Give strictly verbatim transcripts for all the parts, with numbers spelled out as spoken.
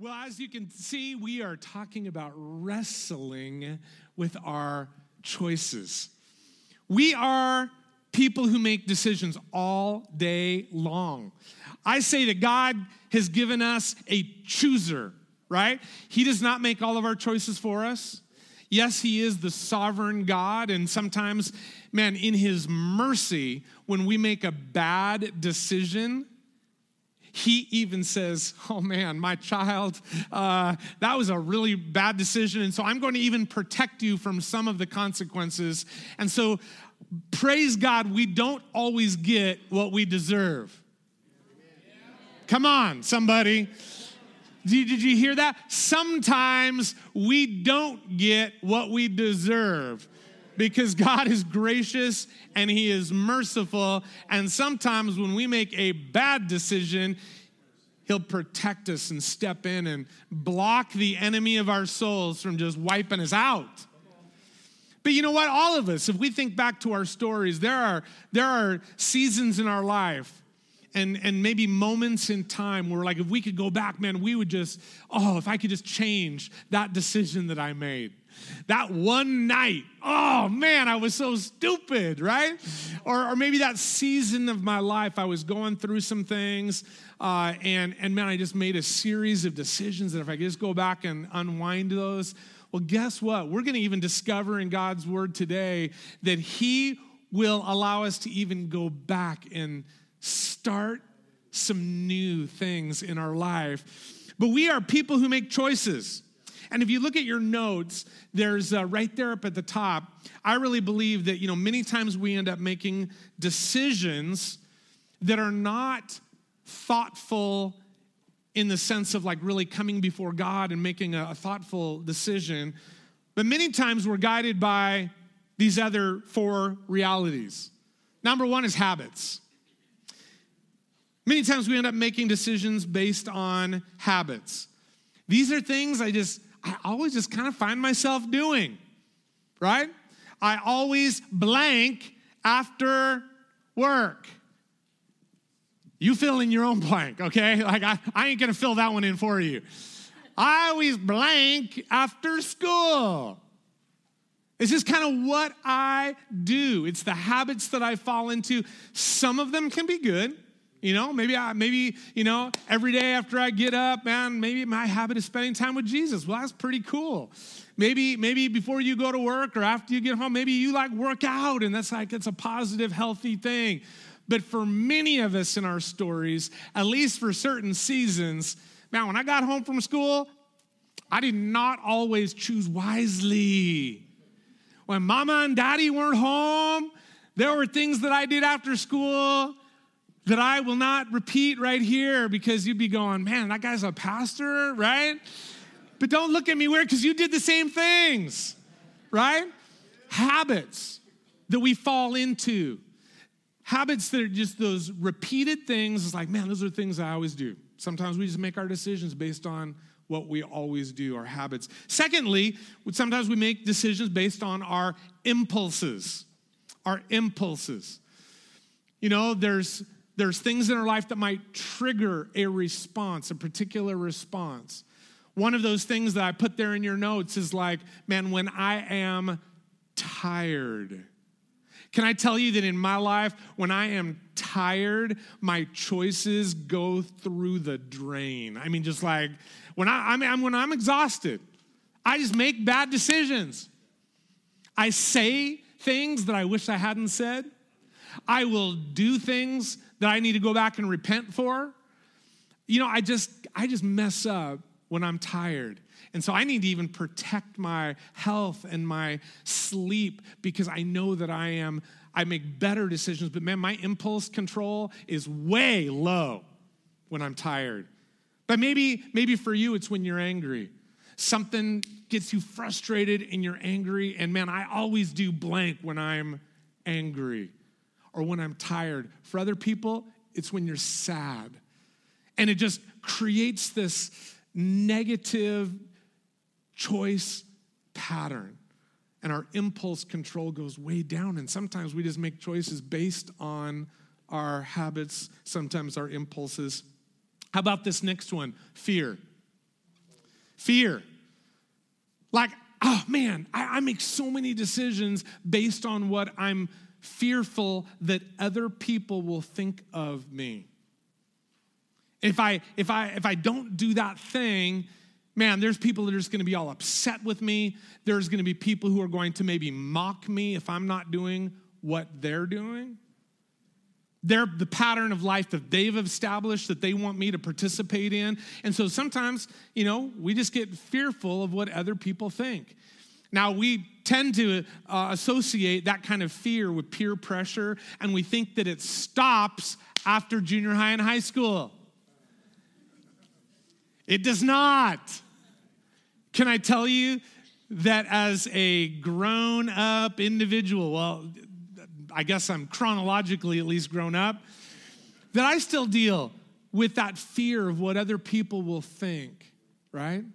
Well, as you can see, we are talking about wrestling with our choices. We are people who make decisions all day long. I say that God has given us a chooser, right? He does not make all of our choices for us. Yes, he is the sovereign God, and sometimes, man, in his mercy, when we make a bad decision, he even says, oh man, my child, uh, that was a really bad decision, and so I'm going to even protect you from some of the consequences. And so, praise God, we don't always get what we deserve. Come on, somebody. Did you hear that? Sometimes we don't get what we deserve because God is gracious and he is merciful. And sometimes when we make a bad decision, he'll protect us and step in and block the enemy of our souls from just wiping us out. But you know what? All of us, if we think back to our stories, there are, there are seasons in our life and, and maybe moments in time where, like, if we could go back, man, we would just, oh, if I could just change that decision that I made. That one night, oh, man, I was so stupid, right? Or, or maybe that season of my life, I was going through some things, uh, and, and, man, I just made a series of decisions that if I could just go back and unwind those, well, guess what? We're going to even discover in God's word today that he will allow us to even go back and start some new things in our life. But we are people who make choices. And if you look at your notes, there's uh, right there up at the top, I really believe that, you know, many times we end up making decisions that are not thoughtful in the sense of like really coming before God and making a, a thoughtful decision. But many times we're guided by these other four realities. Number one is habits. Many times we end up making decisions based on habits. These are things I just, I always just kind of find myself doing, right? I always blank after work. You fill in your own blank, okay? Like, I, I ain't gonna fill that one in for you. I always blank after school. It's just kind of what I do. It's the habits that I fall into. Some of them can be good. You know, maybe, I, maybe, you know, every day after I get up, man, maybe my habit is spending time with Jesus. Well, that's pretty cool. Maybe, maybe before you go to work or after you get home, maybe you like work out, and that's like, it's a positive, healthy thing. But for many of us in our stories, at least for certain seasons, man, when I got home from school, I did not always choose wisely. When mama and daddy weren't home, there were things that I did after school that I will not repeat right here because you'd be going, man, that guy's a pastor, right? But don't look at me weird because you did the same things, right? Habits that we fall into. Habits that are just those repeated things. It's like, man, those are things I always do. Sometimes we just make our decisions based on what we always do, our habits. Secondly, sometimes we make decisions based on our impulses, our impulses. You know, there's There's things in our life that might trigger a response, a particular response. One of those things that I put there in your notes is like, man, when I am tired. Can I tell you that in my life, when I am tired, my choices go through the drain. I mean, just like when I, I mean, when I'm exhausted, I just make bad decisions. I say things that I wish I hadn't said. I will do things that I need to go back and repent for. You know, I just I just mess up when I'm tired. And so I need to even protect my health and my sleep because I know that I am, I make better decisions. But man, my impulse control is way low when I'm tired. But maybe, maybe for you, it's when you're angry. Something gets you frustrated and you're angry. And man, I always do blank when I'm angry. Or when I'm tired. For other people, it's when you're sad. And it just creates this negative choice pattern. And our impulse control goes way down. And sometimes we just make choices based on our habits, sometimes our impulses. How about this next one? Fear. Fear. Like, oh man, I, I make so many decisions based on what I'm fearful that other people will think of me. If I if I if I don't do that thing, man, there's people that are just going to be all upset with me. There's going to be people who are going to maybe mock me if I'm not doing what they're doing. They're the pattern of life that they've established that they want me to participate in. And so sometimes, you know, we just get fearful of what other people think. Now, we tend to uh, associate that kind of fear with peer pressure, and we think that it stops after junior high and high school. It does not. Can I tell you that as a grown-up individual, well, I guess I'm chronologically at least grown up, that I still deal with that fear of what other people will think, right?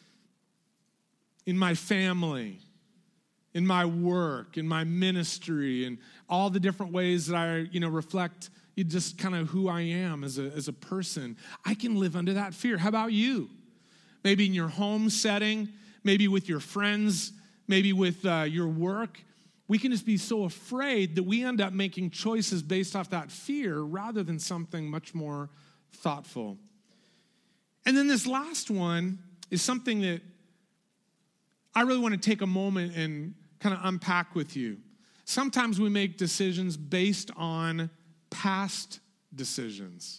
In my family, in my work, in my ministry, and all the different ways that I, you know, reflect just kind of who I am as a, as a person. I can live under that fear. How about you? Maybe in your home setting, maybe with your friends, maybe with uh, your work. We can just be so afraid that we end up making choices based off that fear rather than something much more thoughtful. And then this last one is something that I really want to take a moment and kind of unpack with you. Sometimes we make decisions based on past decisions.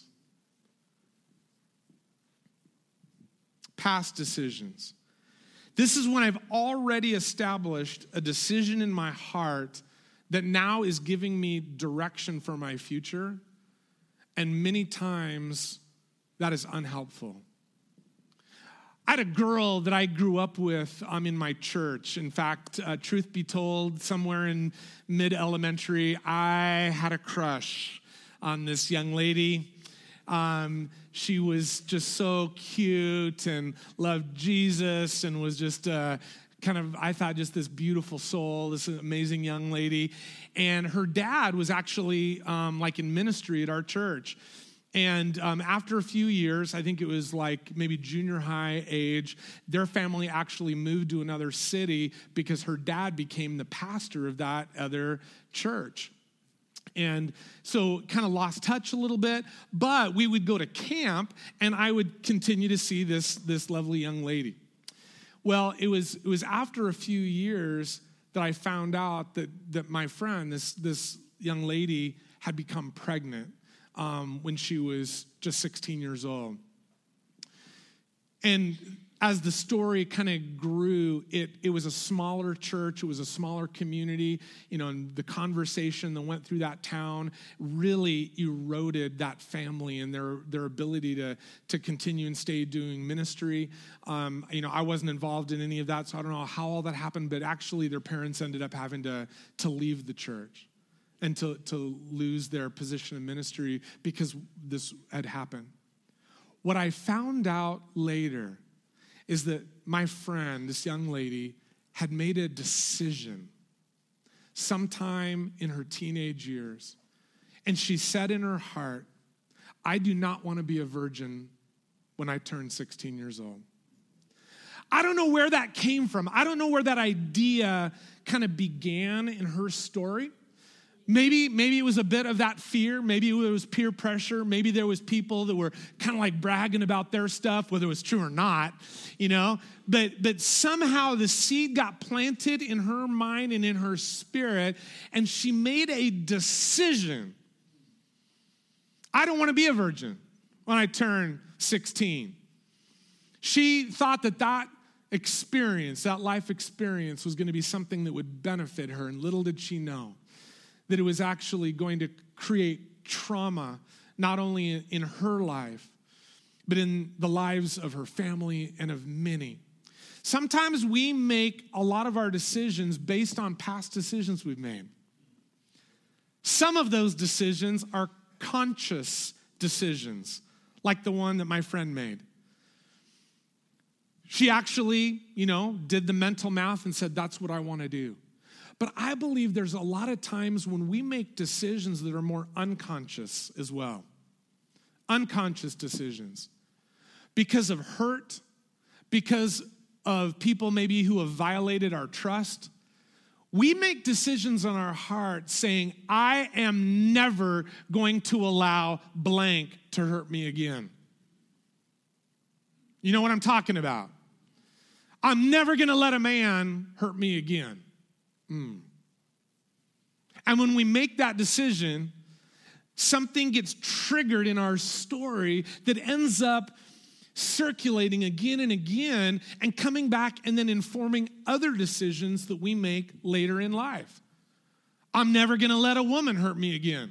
Past decisions. This is when I've already established a decision in my heart that now is giving me direction for my future, and many times that is unhelpful. I had a girl that I grew up with um, in my church. In fact, uh, truth be told, somewhere in mid-elementary, I had a crush on this young lady. Um, she was just so cute and loved Jesus and was just uh, kind of, I thought, just this beautiful soul, this amazing young lady. And her dad was actually um, like in ministry at our church. And um, after a few years, I think it was like maybe junior high age, their family actually moved to another city because her dad became the pastor of that other church. And so kind of lost touch a little bit, but we would go to camp and I would continue to see this, this lovely young lady. Well, it was it was after a few years that I found out that that my friend, this, this young lady, had become pregnant um, when she was just sixteen years old. And as the story kind of grew, it, it was a smaller church, it was a smaller community, you know, and the conversation that went through that town really eroded that family and their, their ability to, to continue and stay doing ministry. Um, you know, I wasn't involved in any of that, so I don't know how all that happened, but actually their parents ended up having to, to leave the church and to, to lose their position in ministry because this had happened. What I found out later is that my friend, this young lady, had made a decision sometime in her teenage years. And she said in her heart, I do not want to be a virgin when I turn sixteen years old. I don't know where that came from. I don't know where that idea kind of began in her story. Maybe, maybe it was a bit of that fear. Maybe it was peer pressure. Maybe there was people that were kind of like bragging about their stuff, whether it was true or not, you know. But, but somehow the seed got planted in her mind and in her spirit, and she made a decision. I don't want to be a virgin when I turn sixteen. She thought that that experience, that life experience, was going to be something that would benefit her, and little did she know that it was actually going to create trauma, not only in her life, but in the lives of her family and of many. Sometimes we make a lot of our decisions based on past decisions we've made. Some of those decisions are conscious decisions, like the one that my friend made. She actually, you know, did the mental math and said, that's what I want to do. But I believe there's a lot of times when we make decisions that are more unconscious as well. Unconscious decisions. Because of hurt, because of people maybe who have violated our trust. We make decisions on our heart saying, I am never going to allow blank to hurt me again. You know what I'm talking about? I'm never going to let a man hurt me again. Mm. And when we make that decision, something gets triggered in our story that ends up circulating again and again and coming back and then informing other decisions that we make later in life. I'm never going to let a woman hurt me again.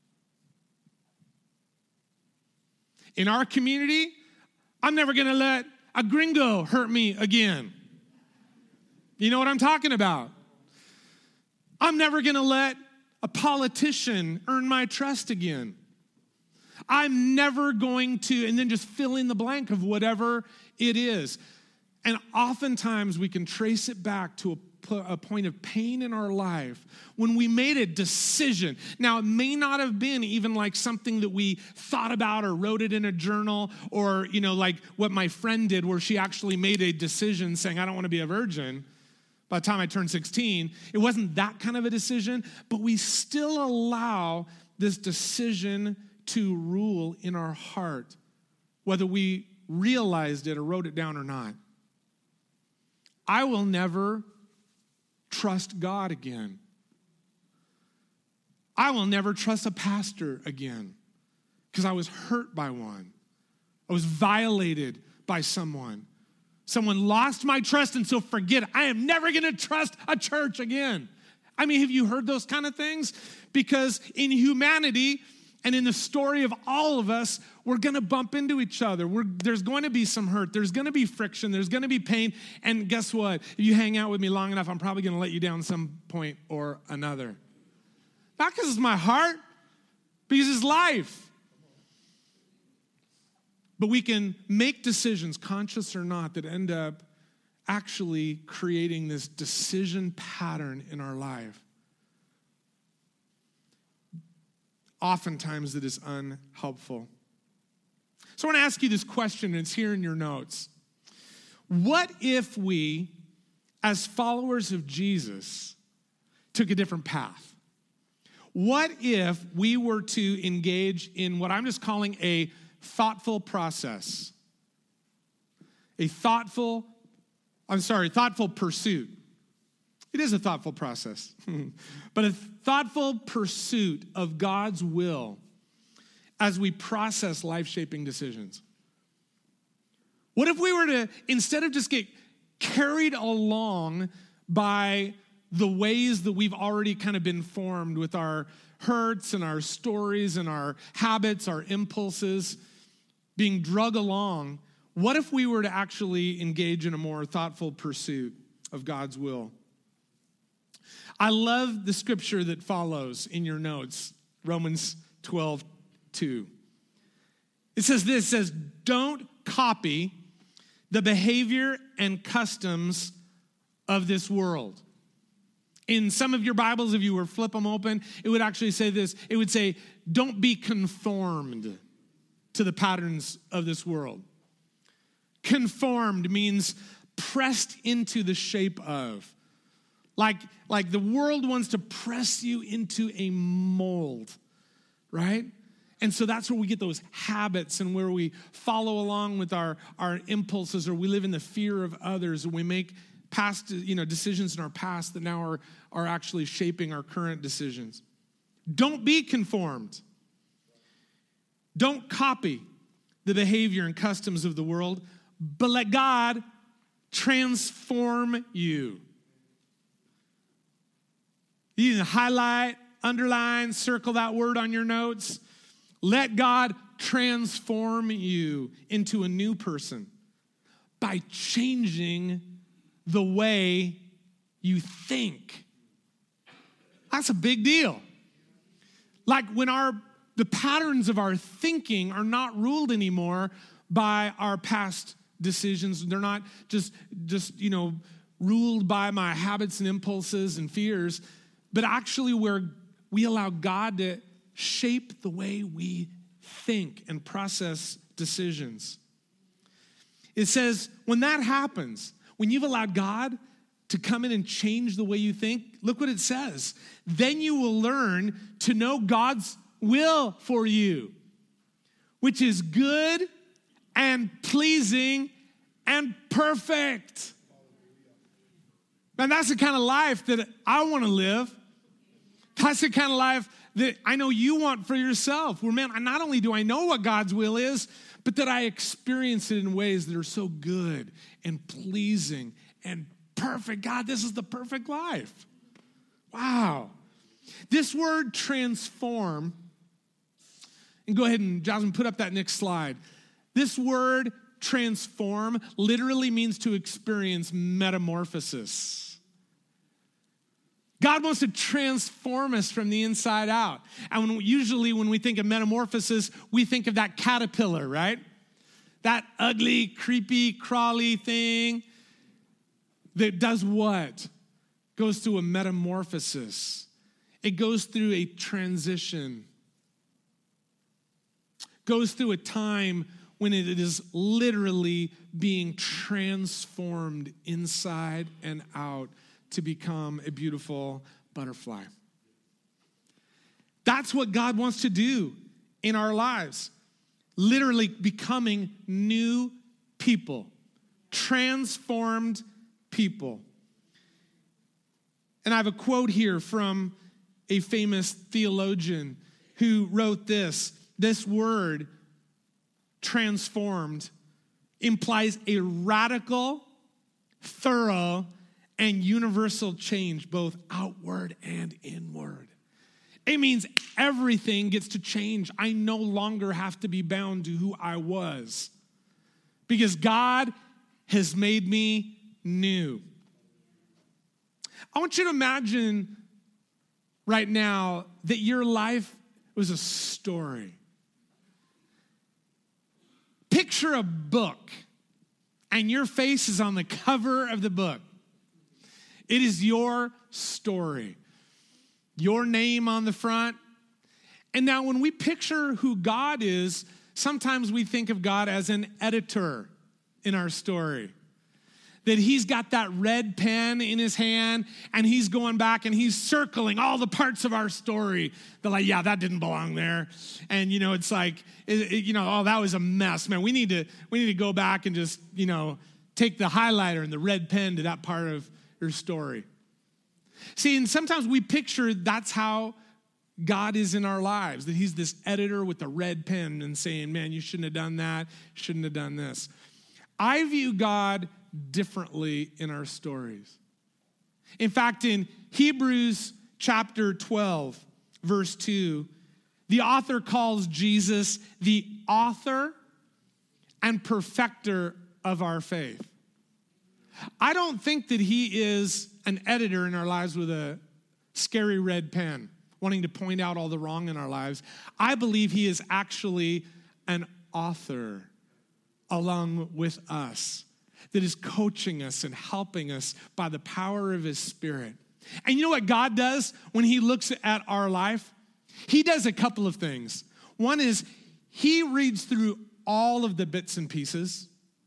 In our community, I'm never going to let a gringo hurt me again. You know what I'm talking about? I'm never going to let a politician earn my trust again. I'm never going to, and then just fill in the blank of whatever it is. And oftentimes we can trace it back to a, a point of pain in our life when we made a decision. Now, it may not have been even like something that we thought about or wrote it in a journal, or, you know, like what my friend did where she actually made a decision saying, I don't want to be a virgin. By the time I turned sixteen, it wasn't that kind of a decision, but we still allow this decision to rule in our heart, whether we realized it or wrote it down or not. I will never trust God again. I will never trust a pastor again because I was hurt by one. I was violated by someone. Someone lost my trust, and so forget it. I am never going to trust a church again. I mean, have you heard those kind of things? Because in humanity, and in the story of all of us, we're going to bump into each other. We're, there's going to be some hurt. There's going to be friction. There's going to be pain. And guess what? If you hang out with me long enough, I'm probably going to let you down some point or another. Not because it's my heart, because it's life. But we can make decisions, conscious or not, that end up actually creating this decision pattern in our life. Oftentimes it is unhelpful. So I want to ask you this question, and it's here in your notes. What if we, as followers of Jesus, took a different path? What if we were to engage in what I'm just calling a thoughtful process? A thoughtful, I'm sorry, thoughtful pursuit. It is a thoughtful process, but a thoughtful pursuit of God's will as we process life-shaping decisions. What if we were to, instead of just get carried along by the ways that we've already kind of been formed with our hurts and our stories and our habits, our impulses, being drug along, what if we were to actually engage in a more thoughtful pursuit of God's will? I love the scripture that follows in your notes, Romans twelve two. It says this, it says, don't copy the behavior and customs of this world. In some of your Bibles, if you were flip them open, it would actually say this. It would say, don't be conformed to the patterns of this world. Conformed means pressed into the shape of. Like, like the world wants to press you into a mold, right? And so that's where we get those habits and where we follow along with our, our impulses, or we live in the fear of others, and we make past, you know, decisions in our past that now are, are actually shaping our current decisions. Don't be conformed. Don't copy the behavior and customs of the world, but let God transform you. You can highlight, underline, circle that word on your notes. Let God transform you into a new person by changing the way you think. That's a big deal. Like when our the patterns of our thinking are not ruled anymore by our past decisions. They're not just, just you know, ruled by my habits and impulses and fears, but actually where we allow God to shape the way we think and process decisions. It says, when that happens, when you've allowed God to come in and change the way you think, look what it says. Then you will learn to know God's will for you, which is good and pleasing and perfect. And that's the kind of life that I want to live. That's the kind of life that I know you want for yourself. Where, man, not only do I know what God's will is, but that I experience it in ways that are so good and pleasing and perfect. God, this is the perfect life. Wow. This word transform, and go ahead and, Jasmine, put up that next slide. This word transform literally means to experience metamorphosis. God wants to transform us from the inside out. And when, usually when we think of metamorphosis, we think of that caterpillar, right? That ugly, creepy, crawly thing that does what? Goes through a metamorphosis. It goes through a transition. Goes through a time when it is literally being transformed inside and out to become a beautiful butterfly. That's what God wants to do in our lives. Literally becoming new people, transformed people. And I have a quote here from a famous theologian who wrote this. This word, transformed, implies a radical, thorough, and universal change, both outward and inward. It means everything gets to change. I no longer have to be bound to who I was because God has made me new. I want you to imagine right now that your life was a story. Picture a book, and your face is on the cover of the book. It is your story, your name on the front. And now when we picture who God is, sometimes we think of God as an editor in our story. That he's got that red pen in his hand and he's going back and he's circling all the parts of our story. They're like, yeah, that didn't belong there. And, you know, it's like, it, it, you know, oh, that was a mess. Man, we need to we need to go back and just, you know, take the highlighter and the red pen to that part of your story. See, and sometimes we picture that's how God is in our lives, that he's this editor with the red pen and saying, man, you shouldn't have done that, shouldn't have done this. I view God differently in our stories. In fact, in Hebrews chapter twelve, verse two, the author calls Jesus the author and perfecter of our faith. I don't think that he is an editor in our lives with a scary red pen, wanting to point out all the wrong in our lives. I believe he is actually an author along with us, that is coaching us and helping us by the power of his Spirit. And you know what God does when he looks at our life? He does a couple of things. One is he reads through all of the bits and pieces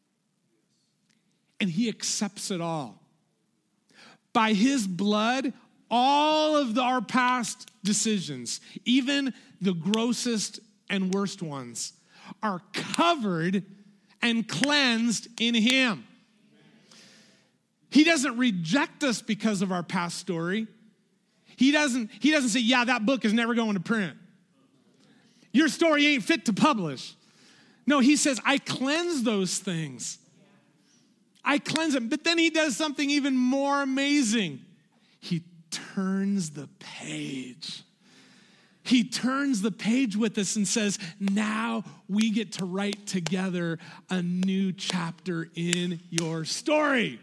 and he accepts it all. By his blood, all of the, our past decisions, even the grossest and worst ones, are covered and cleansed in him. He doesn't reject us because of our past story. He doesn't, he doesn't say, yeah, that book is never going to print. Your story ain't fit to publish. No, he says, I cleanse those things. I cleanse them. But then he does something even more amazing. He turns the page. He turns the page with us and says, now we get to write together a new chapter in your story.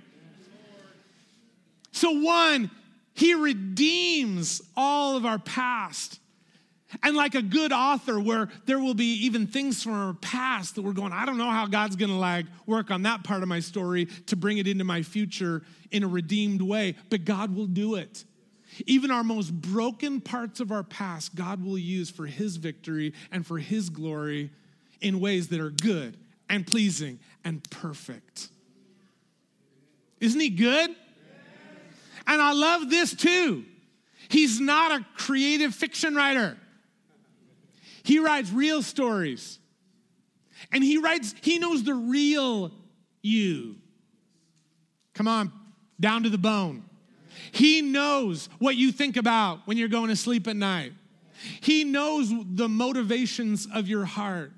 So one, he redeems all of our past. And like a good author where there will be even things from our past that we're going, I don't know how God's going to like work on that part of my story to bring it into my future in a redeemed way, but God will do it. Even our most broken parts of our past, God will use for his victory and for his glory in ways that are good and pleasing and perfect. Isn't he good? And I love this too. He's not a creative fiction writer. He writes real stories. And he writes, he knows the real you. Come on, down to the bone. He knows what you think about when you're going to sleep at night. He knows the motivations of your heart.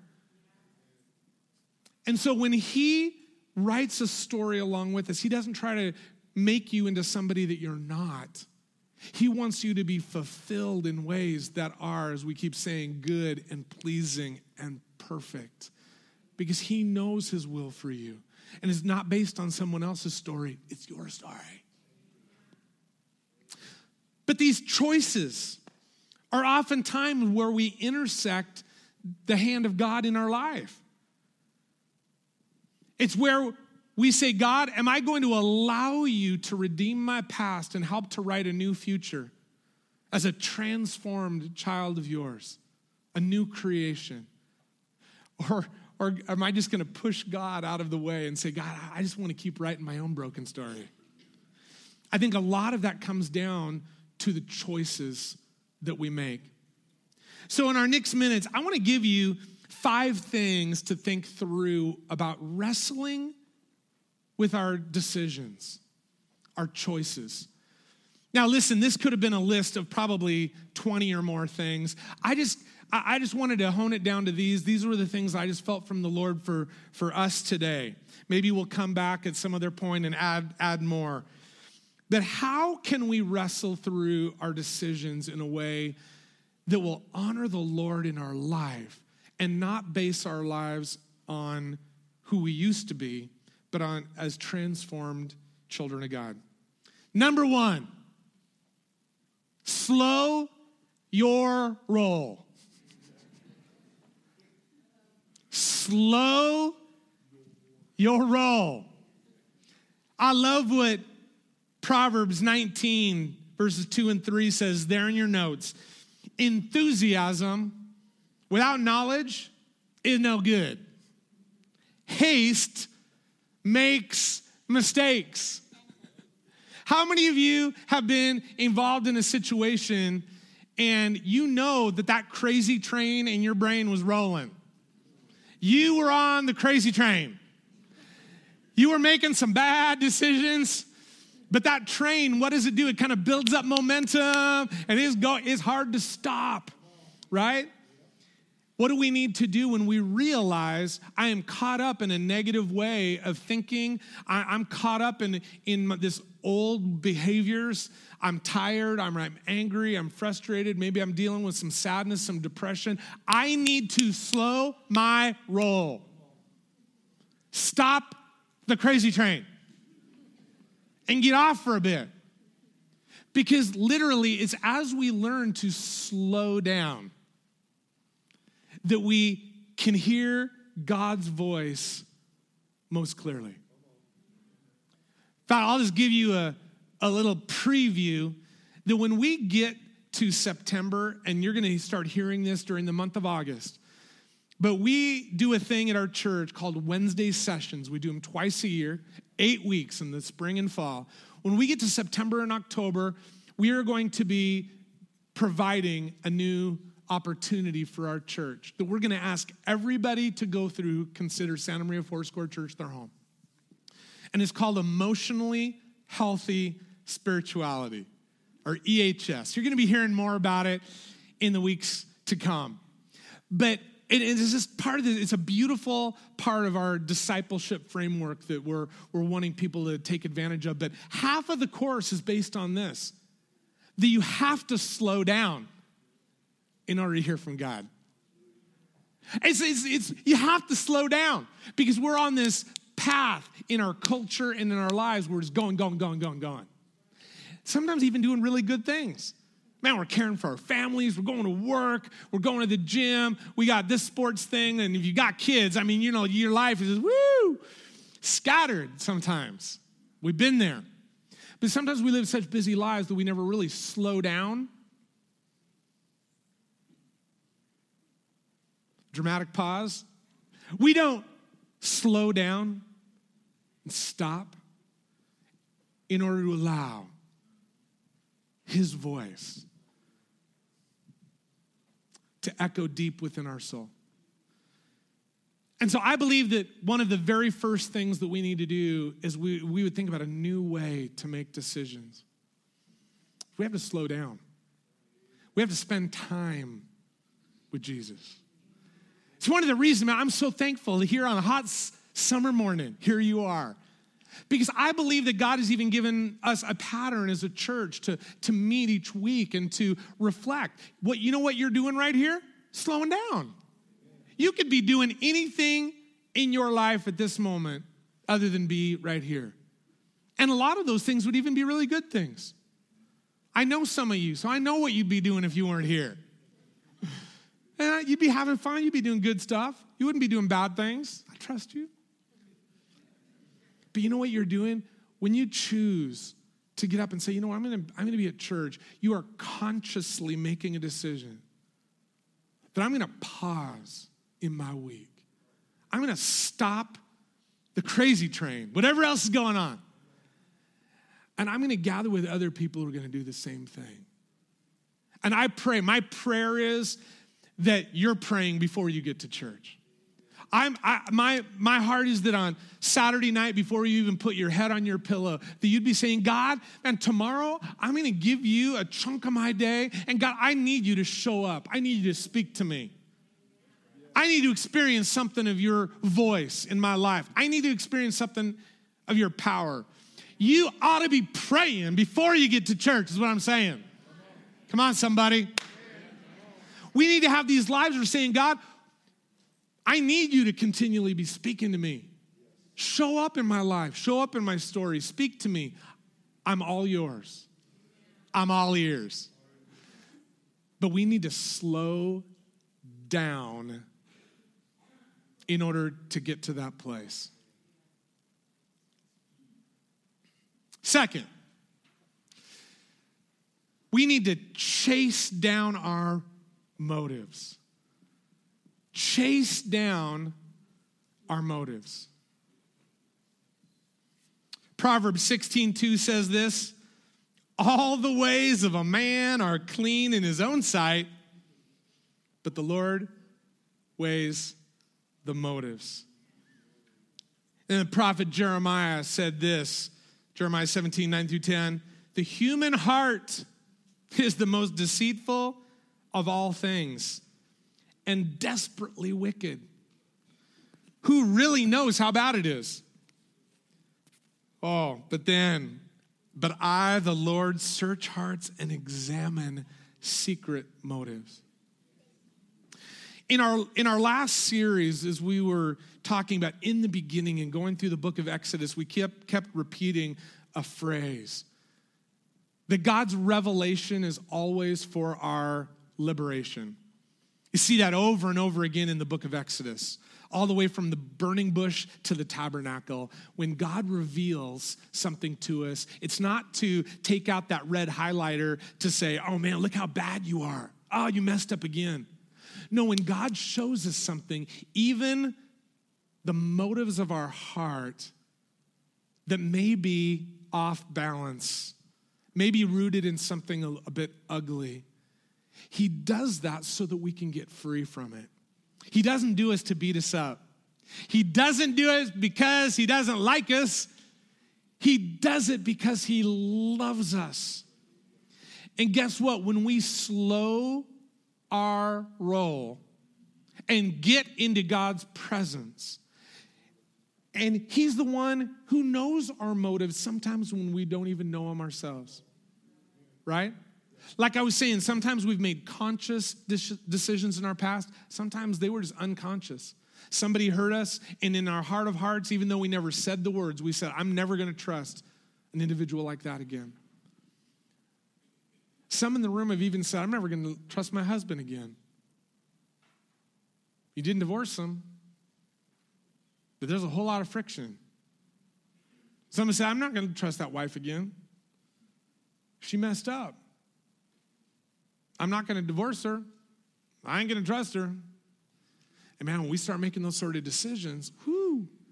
And so when he writes a story along with us, he doesn't try to make you into somebody that you're not. He wants you to be fulfilled in ways that are, as we keep saying, good and pleasing and perfect. Because he knows his will for you. And it's not based on someone else's story. It's your story. But these choices are often times where we intersect the hand of God in our life. It's where we say, God, am I going to allow you to redeem my past and help to write a new future as a transformed child of yours, a new creation? Or, or am I just going to push God out of the way and say, God, I just want to keep writing my own broken story? I think a lot of that comes down to the choices that we make. So in our next minutes, I want to give you five things to think through about wrestling with our decisions, our choices. Now listen, this could have been a list of probably twenty or more things. I just I just wanted to hone it down to these. These were the things I just felt from the Lord for, for us today. Maybe we'll come back at some other point and add, add more. But how can we wrestle through our decisions in a way that will honor the Lord in our life and not base our lives on who we used to be, but on as transformed children of God? Number one, slow your roll. Slow your roll. I love what Proverbs nineteen, verses two and three says there in your notes. Enthusiasm without knowledge is no good. Haste makes mistakes. How many of you have been involved in a situation and you know that that crazy train in your brain was rolling? You were on the crazy train. You were making some bad decisions, but that train, what does it do? It kind of builds up momentum, and it's, go, it's hard to stop, right? What do we need to do when we realize I am caught up in a negative way of thinking? I, I'm caught up in, in this old behaviors. I'm tired, I'm, I'm angry, I'm frustrated. Maybe I'm dealing with some sadness, some depression. I need to slow my roll. Stop the crazy train and get off for a bit. Because literally, it's as we learn to slow down that we can hear God's voice most clearly. In fact, I'll just give you a, a little preview that when we get to September, and you're going to start hearing this during the month of August, but we do a thing at our church called Wednesday sessions. We do them twice a year, eight weeks in the spring and fall. When we get to September and October, we are going to be providing a new opportunity for our church that we're going to ask everybody to go through, consider Santa Maria Foursquare Church their home. And it's called Emotionally Healthy Spirituality, or E H S. You're going to be hearing more about it in the weeks to come. But it is just part of the, it's a beautiful part of our discipleship framework that we're, we're wanting people to take advantage of. But half of the course is based on this, that you have to slow down in order to hear from God. It's, it's, it's, you have to slow down because we're on this path in our culture and in our lives where it's going, going, going, going, going. Sometimes even doing really good things. Man, we're caring for our families. We're going to work. We're going to the gym. We got this sports thing. And if you got kids, I mean, you know, your life is just, woo, scattered sometimes. We've been there. But sometimes we live such busy lives that we never really slow down. Dramatic pause. We don't slow down and stop in order to allow his voice to echo deep within our soul. And so I believe that one of the very first things that we need to do is we, we would think about a new way to make decisions. We have to slow down. We have to spend time with Jesus. It's one of the reasons, man, I'm so thankful to here on a hot summer morning, here you are. Because I believe that God has even given us a pattern as a church to, to meet each week and to reflect. What, you know what you're doing right here? Slowing down. You could be doing anything in your life at this moment other than be right here. And a lot of those things would even be really good things. I know some of you, so I know what you'd be doing if you weren't here. And you'd be having fun. You'd be doing good stuff. You wouldn't be doing bad things. I trust you. But you know what you're doing? When you choose to get up and say, you know what, I'm going to I'm going to be at church, you are consciously making a decision that I'm going to pause in my week. I'm going to stop the crazy train, whatever else is going on. And I'm going to gather with other people who are going to do the same thing. And I pray, my prayer is that you're praying before you get to church. I'm, I, my, my heart is that on Saturday night, before you even put your head on your pillow, that you'd be saying, God, man, tomorrow I'm going to give you a chunk of my day. And God, I need you to show up. I need you to speak to me. I need to experience something of your voice in my life. I need to experience something of your power. You ought to be praying before you get to church, is what I'm saying. Come on, somebody. We need to have these lives where we're saying, God, I need you to continually be speaking to me. Show up in my life. Show up in my story. Speak to me. I'm all yours. I'm all ears. But we need to slow down in order to get to that place. Second, we need to chase down our motives. Chase down our motives. Proverbs sixteen two says this, all the ways of a man are clean in his own sight, but the Lord weighs the motives. And the prophet Jeremiah said this, Jeremiah seventeen nine through ten, the human heart is the most deceitful of all things and desperately wicked. Who really knows how bad it is? Oh, but then, but I, the Lord, search hearts and examine secret motives. In our, in our last series, as we were talking about in the beginning and going through the book of Exodus, we kept, kept repeating a phrase. That God's revelation is always for our liberation. You see that over and over again in the book of Exodus, all the way from the burning bush to the tabernacle. When God reveals something to us, it's not to take out that red highlighter to say, oh man, look how bad you are. Oh, you messed up again. No, when God shows us something, even the motives of our heart that may be off balance, may be rooted in something a, a bit ugly, he does that so that we can get free from it. He doesn't do us to beat us up. He doesn't do it because he doesn't like us. He does it because he loves us. And guess what? When we slow our roll and get into God's presence, and he's the one who knows our motives sometimes when we don't even know them ourselves, right? Like I was saying, sometimes we've made conscious decisions in our past. Sometimes they were just unconscious. Somebody hurt us, and in our heart of hearts, even though we never said the words, we said, I'm never going to trust an individual like that again. Some in the room have even said, I'm never going to trust my husband again. You didn't divorce him, but there's a whole lot of friction. Some have said, I'm not going to trust that wife again. She messed up. I'm not going to divorce her. I ain't going to trust her. And man, when we start making those sort of decisions, whoo,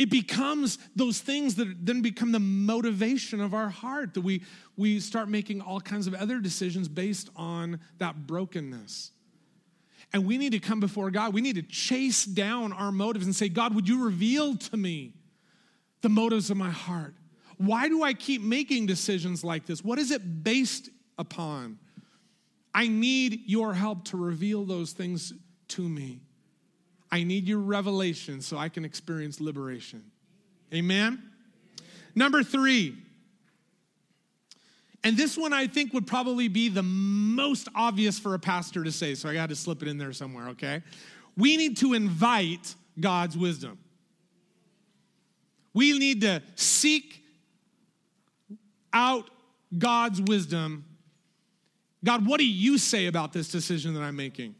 It becomes those things that then become the motivation of our heart, that we, we start making all kinds of other decisions based on that brokenness. And we need to come before God. We need to chase down our motives and say, God, would you reveal to me the motives of my heart? Why do I keep making decisions like this? What is it based upon? I need your help to reveal those things to me. I need your revelation so I can experience liberation. Amen? Number three, and this one I think would probably be the most obvious for a pastor to say, so I got to slip it in there somewhere, okay? We need to invite God's wisdom. We need to seek out God's wisdom. God, what do you say about this decision that I'm making?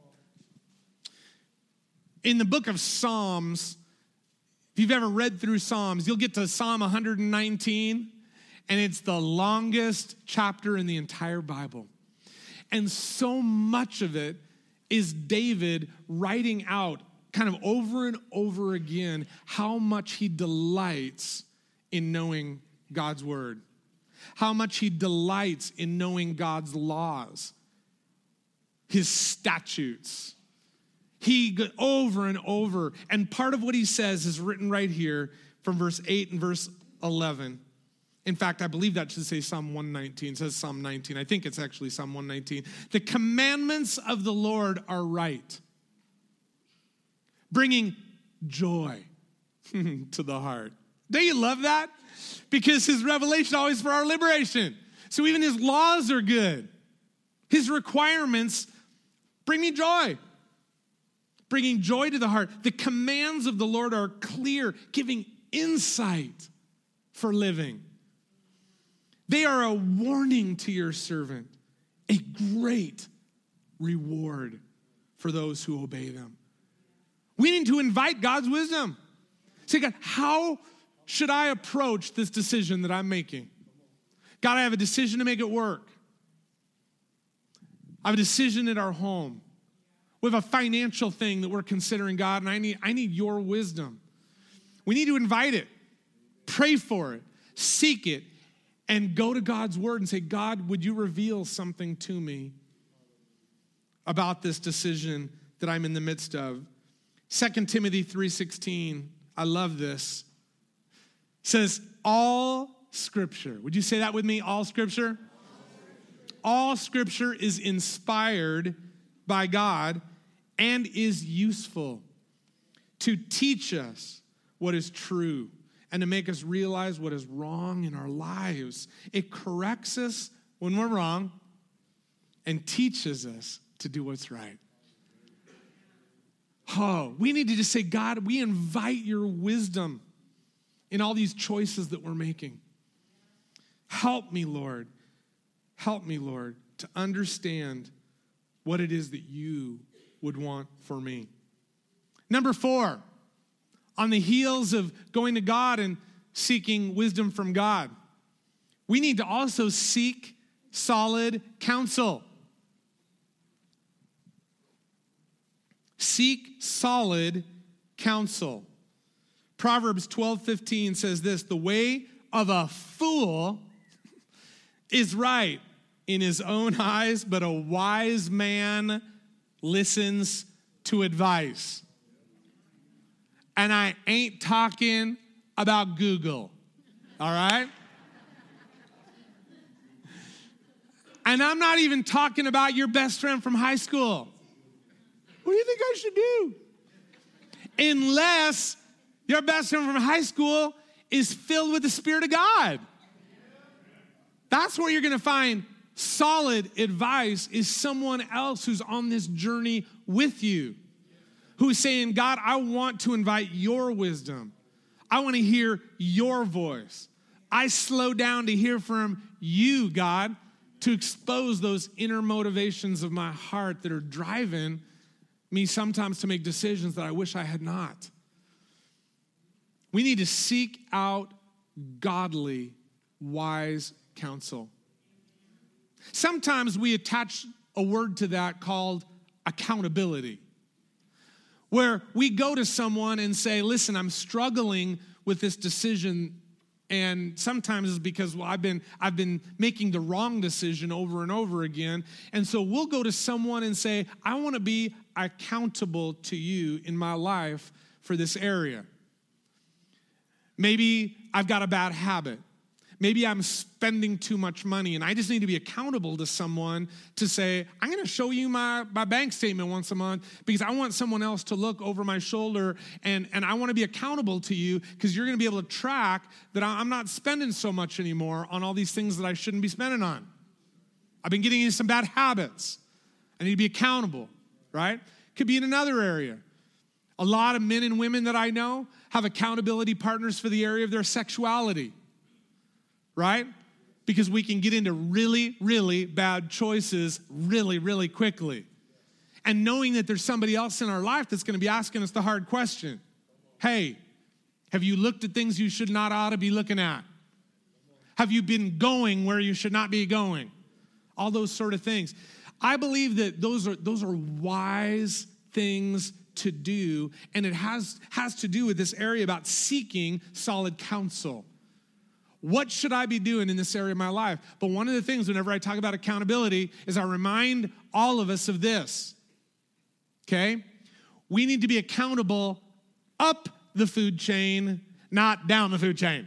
In the book of Psalms, if you've ever read through Psalms, you'll get to Psalm one nineteen, and it's the longest chapter in the entire Bible. And so much of it is David writing out kind of over and over again how much he delights in knowing God's word, how much he delights in knowing God's laws, his statutes. He goes over and over, and part of what he says is written right here from verse eight and verse eleven. In fact, I believe that should say Psalm one nineteen. It says Psalm nineteen. I think it's actually Psalm one nineteen. The commandments of the Lord are right, bringing joy to the heart. Don't you love that? Because his revelation always for our liberation. So even his laws are good. His requirements bring me joy. Bringing joy to the heart. The commands of the Lord are clear, giving insight for living. They are a warning to your servant, a great reward for those who obey them. We need to invite God's wisdom. Say, God, how should I approach this decision that I'm making? God, I have a decision to make it work. I have a decision at our home. We have a financial thing that we're considering, God, and I need, I need your wisdom. We need to invite it, pray for it, seek it, and go to God's word and say, God, would you reveal something to me about this decision that I'm in the midst of? Second Timothy three sixteen, I love this, says, all scripture. Would you say that with me? All scripture? All scripture is inspired by God and is useful to teach us what is true and to make us realize what is wrong in our lives. It corrects us when we're wrong and teaches us to do what's right. Oh, we need to just say, God, we invite your wisdom in all these choices that we're making. Help me, Lord. Help me, Lord, to understand what it is that you would want for me. Number four, on the heels of going to God and seeking wisdom from God, we need to also seek solid counsel. Seek solid counsel. Proverbs twelve fifteen says this, the way of a fool is right in his own eyes, but a wise man listens to advice. And I ain't talking about Google, all right? And I'm not even talking about your best friend from high school. What do you think I should do? Unless your best friend from high school is filled with the Spirit of God. That's where you're going to find solid advice, is someone else who's on this journey with you, who's saying, God, I want to invite your wisdom. I want to hear your voice. I slow down to hear from you, God, to expose those inner motivations of my heart that are driving me sometimes to make decisions that I wish I had not. We need to seek out godly, wise counsel. Sometimes we attach a word to that called accountability. where we go to someone and say, listen, I'm struggling with this decision. And sometimes it's because, well, I've been, I've been making the wrong decision over and over again. And so we'll go to someone and say, I want to be accountable to you in my life for this area. Maybe I've got a bad habit. Maybe I'm spending too much money, and I just need to be accountable to someone to say, I'm going to show you my, my bank statement once a month because I want someone else to look over my shoulder, and, and I want to be accountable to you because you're going to be able to track that I'm not spending so much anymore on all these things that I shouldn't be spending on. I've been getting into some bad habits. I need to be accountable, right? Could be in another area. A lot of men and women that I know have accountability partners for the area of their sexuality. Right? Because we can get into really, really bad choices really, really quickly. And knowing that there's somebody else in our life that's going to be asking us the hard question. Hey, have you looked at things you should not ought to be looking at? Have you been going where you should not be going? All those sort of things. I believe that those are those are wise things to do, and it has, has to do with this area about seeking solid counsel. What should I be doing in this area of my life? But one of the things whenever I talk about accountability is I remind all of us of this, okay? We need to be accountable up the food chain, not down the food chain.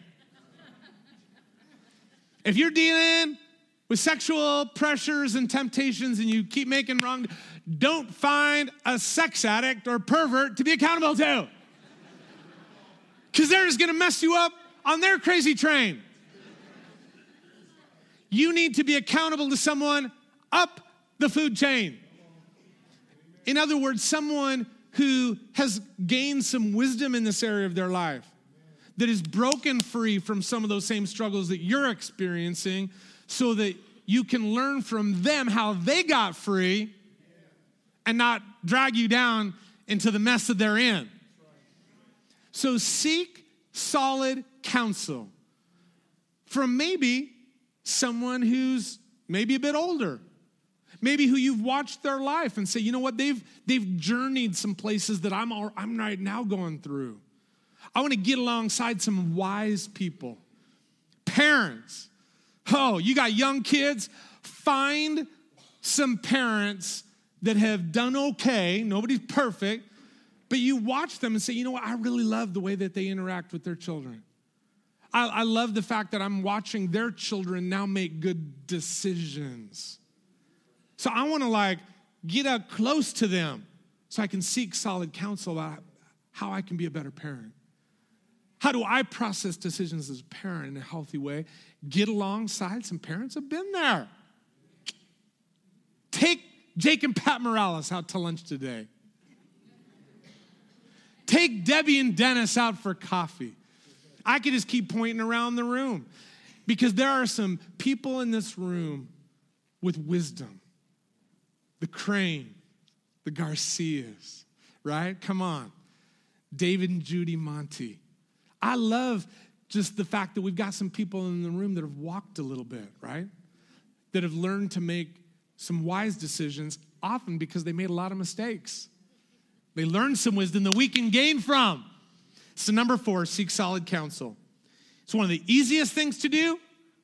If you're dealing with sexual pressures and temptations and you keep making wrong, don't find a sex addict or pervert to be accountable to. Because they're just gonna mess you up on their crazy train. You need to be accountable to someone up the food chain. In other words, someone who has gained some wisdom in this area of their life, that is broken free from some of those same struggles that you're experiencing, so that you can learn from them how they got free and not drag you down into the mess that they're in. So seek solid counsel from maybe someone who's maybe a bit older, maybe who you've watched their life and say, you know what, they've they've journeyed some places that I'm all, I'm right now going through. I want to get alongside some wise people. Parents, oh, you got young kids, find some parents that have done okay. Nobody's perfect, but you watch them and say, you know what, I really love the way that they interact with their children. I, I love the fact that I'm watching their children now make good decisions. So I want to like get up close to them so I can seek solid counsel about how I can be a better parent. How do I process decisions as a parent in a healthy way? Get alongside some parents that have been there. Take Jake and Pat Morales out to lunch today. Take Debbie and Dennis out for coffee. I could just keep pointing around the room because there are some people in this room with wisdom. The Crane, the Garcias, right? Come on. David and Judy Monty. I love just the fact that we've got some people in the room that have walked a little bit, right? That have learned to make some wise decisions, often because they made a lot of mistakes. They learned some wisdom that we can gain from. So number four, seek solid counsel. It's one of the easiest things to do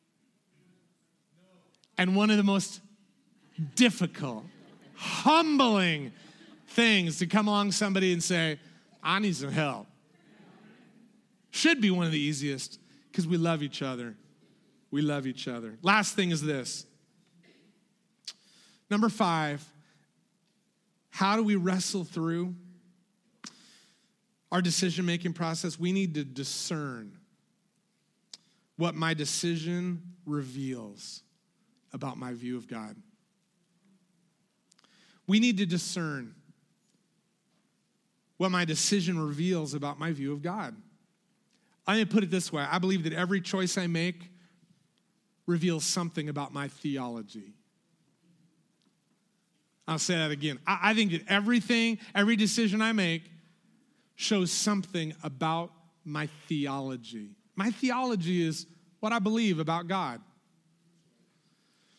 and one of the most difficult, humbling things to come along somebody and say, I need some help. Should be one of the easiest because we love each other. We love each other. Last thing is this. Number five, how do we wrestle through our decision-making process? We need to discern what my decision reveals about my view of God. We need to discern what my decision reveals about my view of God. I'm going to put it this way. I believe that every choice I make reveals something about my theology. I'll say that again. I, I think that everything, every decision I make shows something about my theology. My theology is what I believe about God.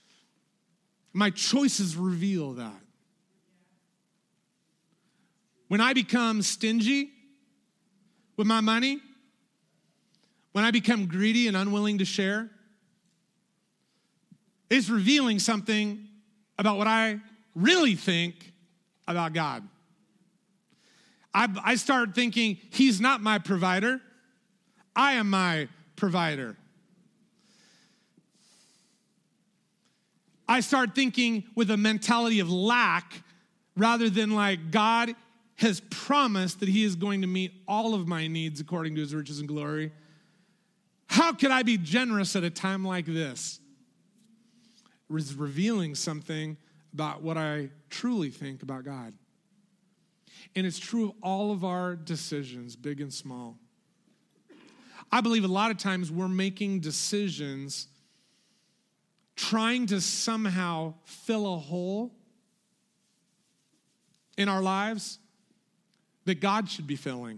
My choices reveal that. When I become stingy with my money, when I become greedy and unwilling to share, it's revealing something about what I really think about God. I, I start thinking, he's not my provider. I am my provider. I start thinking with a mentality of lack rather than like God has promised that he is going to meet all of my needs according to his riches and glory. How could I be generous at a time like this? It's revealing something about what I truly think about God. And it's true of all of our decisions, big and small. I believe a lot of times we're making decisions trying to somehow fill a hole in our lives that God should be filling.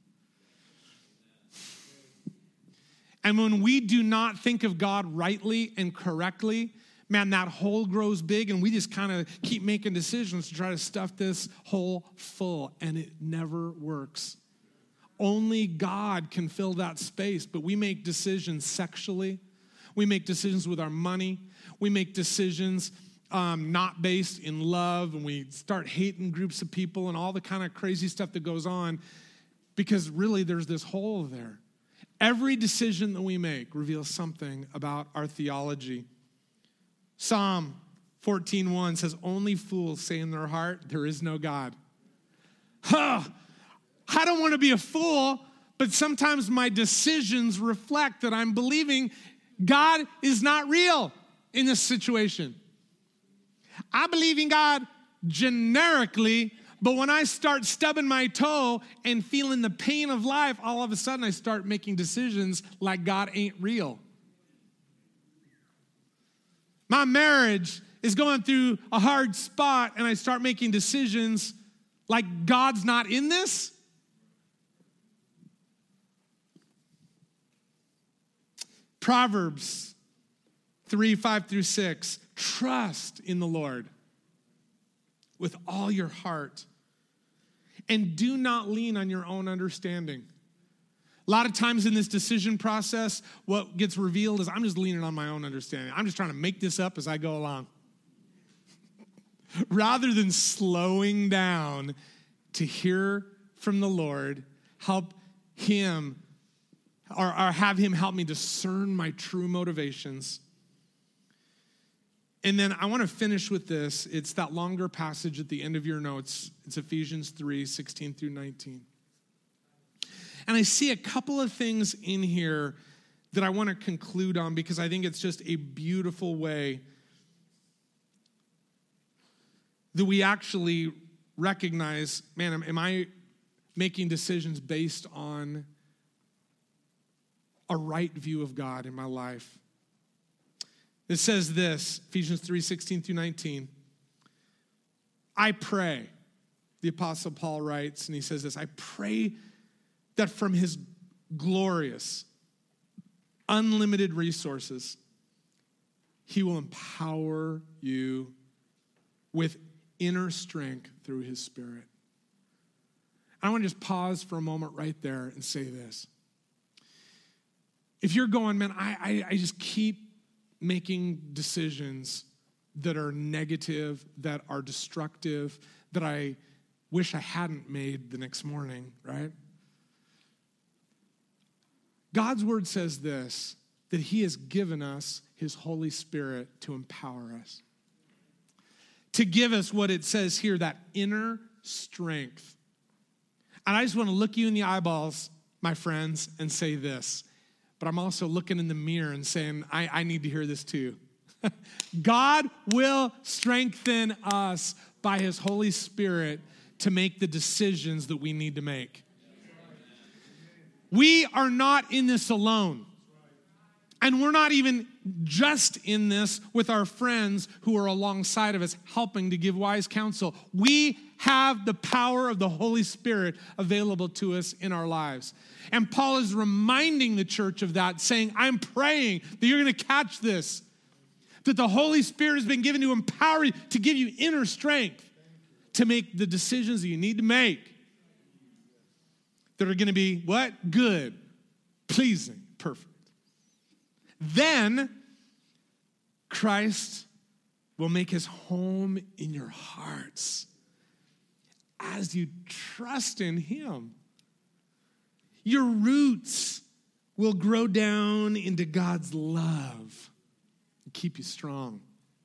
And when we do not think of God rightly and correctly, man, that hole grows big and we just kind of keep making decisions to try to stuff this hole full, and it never works. Only God can fill that space, but we make decisions sexually. We make decisions with our money. We make decisions um, not based in love, and we start hating groups of people and all the kind of crazy stuff that goes on because really there's this hole there. Every decision that we make reveals something about our theology. Psalm fourteen one says, only fools say in their heart, there is no God. Huh, I don't want to be a fool, but sometimes my decisions reflect that I'm believing God is not real in this situation. I believe in God generically, but when I start stubbing my toe and feeling the pain of life, all of a sudden I start making decisions like God ain't real. My marriage is going through a hard spot and I start making decisions like God's not in this. Proverbs three, five through six, trust in the Lord with all your heart and do not lean on your own understanding. A lot of times in this decision process, what gets revealed is I'm just leaning on my own understanding. I'm just trying to make this up as I go along. Rather than slowing down to hear from the Lord, help him or, or have him help me discern my true motivations. And then I want to finish with this. It's that longer passage at the end of your notes. It's Ephesians three, sixteen through nineteen. And I see a couple of things in here that I want to conclude on because I think it's just a beautiful way that we actually recognize, man, am, am I making decisions based on a right view of God in my life? It says this, Ephesians three, sixteen through nineteen. I pray, the Apostle Paul writes, and he says this, I pray that from his glorious, unlimited resources, he will empower you with inner strength through his Spirit. I want to just pause for a moment right there and say this. If you're going, man, I, I, I just keep making decisions that are negative, that are destructive, that I wish I hadn't made the next morning, right? God's word says this, that he has given us his Holy Spirit to empower us. To give us what it says here, that inner strength. And I just want to look you in the eyeballs, my friends, and say this. But I'm also looking in the mirror and saying, I, I need to hear this too. God will strengthen us by his Holy Spirit to make the decisions that we need to make. We are not in this alone. And we're not even just in this with our friends who are alongside of us helping to give wise counsel. We have the power of the Holy Spirit available to us in our lives. And Paul is reminding the church of that, saying, I'm praying that you're going to catch this, that the Holy Spirit has been given to empower you, to give you inner strength to make the decisions that you need to make. that are going to be what? Good, pleasing, perfect. Then Christ will make his home in your hearts as you trust in him. Your roots will grow down into God's love and keep you strong.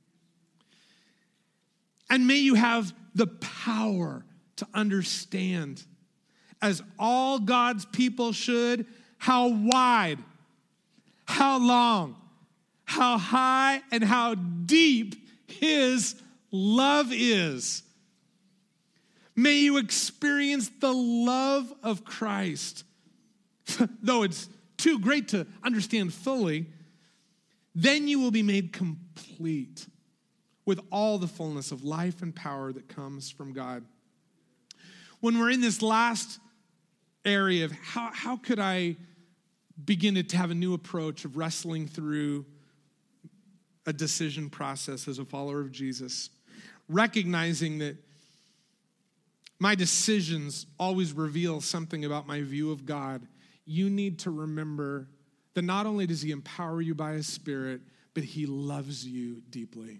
And may you have the power to understand, as all God's people should, how wide, how long, how high, and how deep his love is. May you experience the love of Christ. Though it's too great to understand fully, then you will be made complete with all the fullness of life and power that comes from God. When we're in this last area of how, how could I begin to have a new approach of wrestling through a decision process as a follower of Jesus, recognizing that my decisions always reveal something about my view of God, you need to remember that not only does he empower you by his Spirit, but he loves you deeply.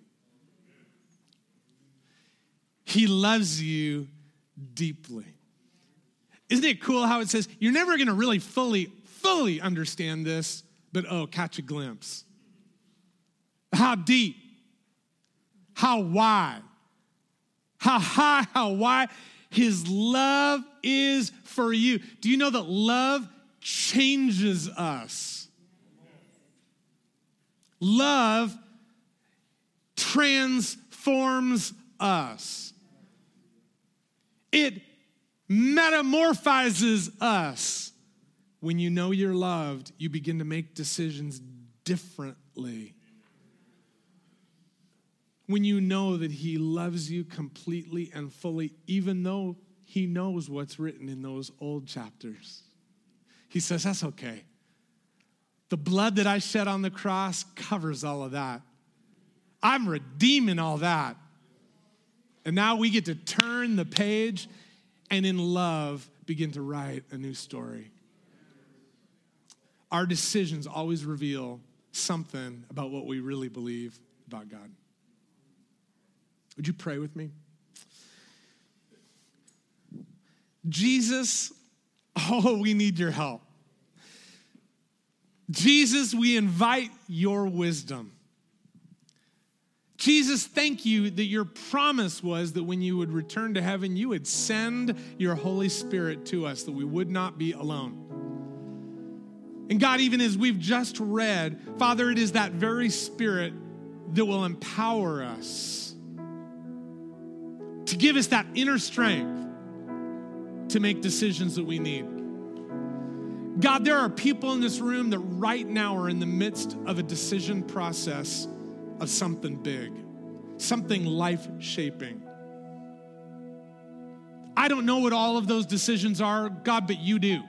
He loves you deeply. Isn't it cool how it says, you're never going to really fully, fully understand this, but oh, catch a glimpse. How deep, how wide, how high, how wide his love is for you. Do you know that love changes us? Love transforms us. It metamorphizes us. When you know you're loved, you begin to make decisions differently. When you know that he loves you completely and fully, even though he knows what's written in those old chapters. He says, that's okay. The blood that I shed on the cross covers all of that. I'm redeeming all that. And now we get to turn the page and in love begin to write a new story. Our decisions always reveal something about what we really believe about God. Would you pray with me? Jesus, oh, we need your help. Jesus, we invite your wisdom. Jesus, thank you that your promise was that when you would return to heaven, you would send your Holy Spirit to us, that we would not be alone. And God, even as we've just read, Father, it is that very Spirit that will empower us to give us that inner strength to make decisions that we need. God, there are people in this room that right now are in the midst of a decision process of something big, something life-shaping. I don't know what all of those decisions are, God, but you do.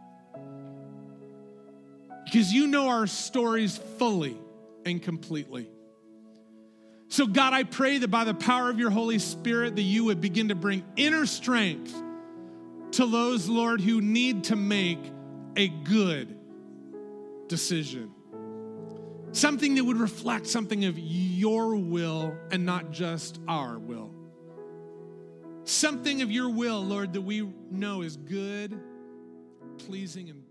Because you know our stories fully and completely. So God, I pray that by the power of your Holy Spirit that you would begin to bring inner strength to those, Lord, who need to make a good decision. Something that would reflect something of your will and not just our will. Something of your will, Lord, that we know is good, pleasing, and